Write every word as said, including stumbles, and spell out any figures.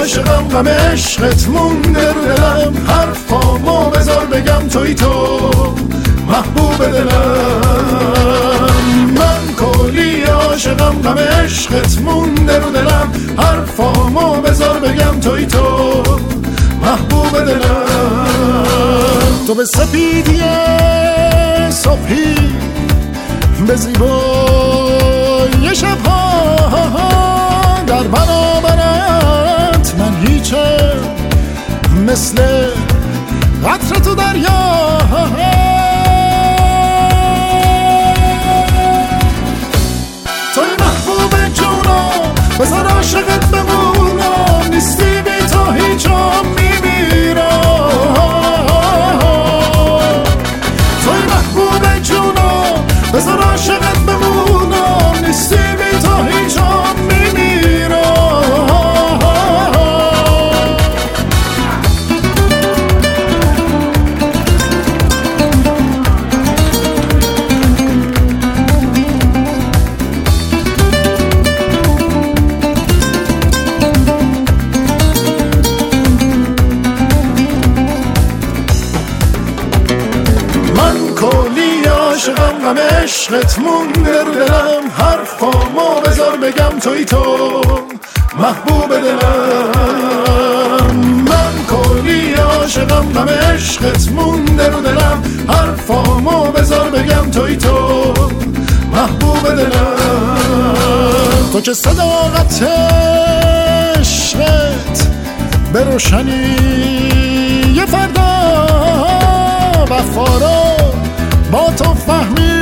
عاشقم غم عشقت مونده رو دلم، حرفامو بذار بگم توی تو محبوب دلم. من کلی عاشقم غم عشقت مونده رو دلم، حرفامو بذار بگم توی تو محبوب دلم. تو به سپیدی صبحی، به زیبای شبها، در برابرت من هیچم مثل قطره تو دریا. توی محبوب جونم بذار عاشقت بمونم، نیستی بی تو هیچم میمیرم. توی محبوب جونم بذار عاشقت بمونم، نیستی بی تو هیچم میمیرم. عاشقم غم عشقت مونده رو دلم، حرفامو بذار بگم توی تو محبوب دلم. من کلی عاشقم غم عشقت مونده رو دلم، حرفامو بذار بگم توی تو محبوب دلم. تو که صداقت عشقت به روشنی یه فردا وفا رو با تو فهمی